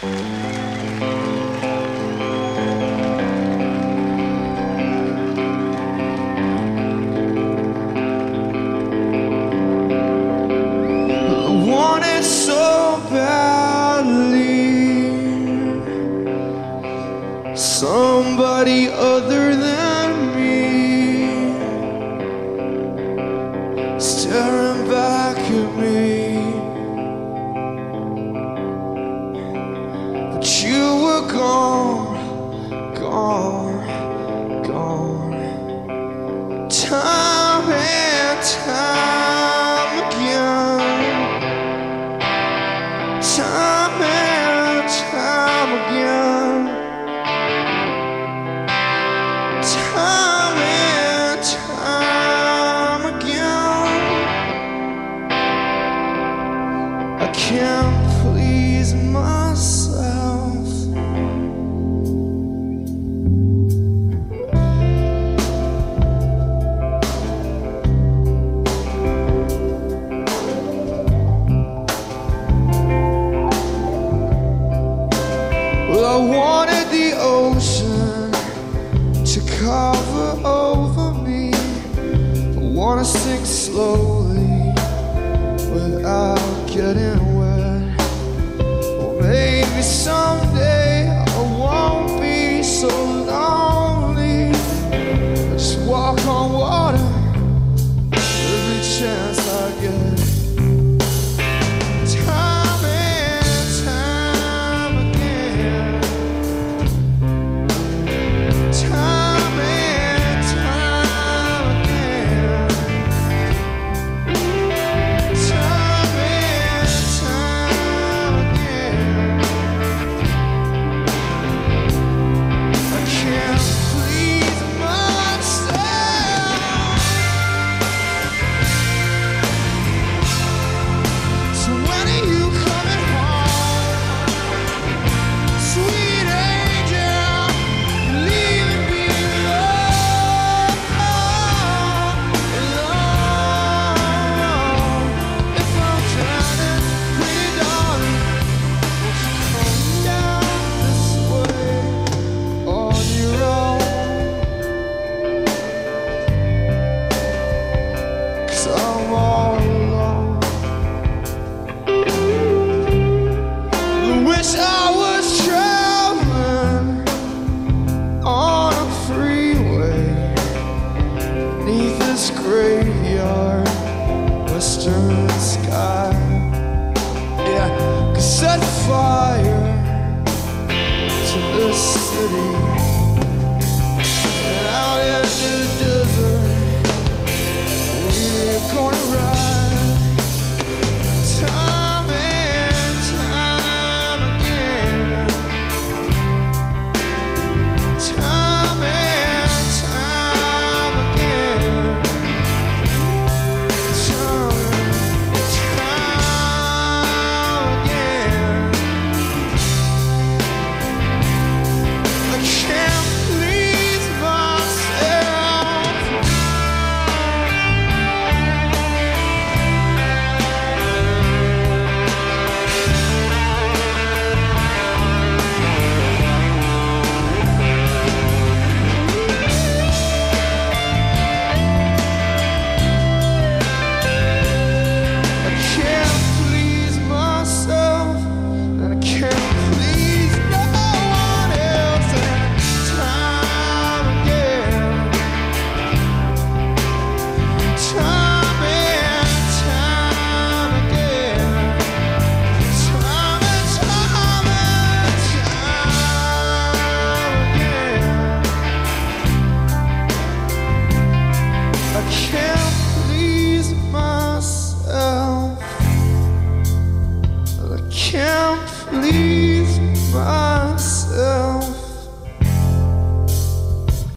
Wanted so badly somebody other than me, staring back at me, but you were gone, gone, gone. Time and time again, time and time again, time and time again. I can't please myself. Well, I wanted the ocean to cover over me. I wanna sink slowly without getting wet. Well, maybe someday I won't be so lonely. I just walk on water every chance I get. Time and time again, time and time again, time and time again. I can't please myself. So when are you coming home, sweet angel, leaving me alone, alone? If I'm drowning, pretty darling, won't you come down this way on your own? 'Cause I'm all alone. I wish I was traveling on a freeway beneath this graveyard western sky. Yeah, could set fire to this city, and out into the desert we're gonna ride. Time and time again, time and time again, time and time again. I can't please myself. I can't please myself, and I can't please no one else. And time again, time and time again, time and time and time again. I can't please myself. I can't please myself.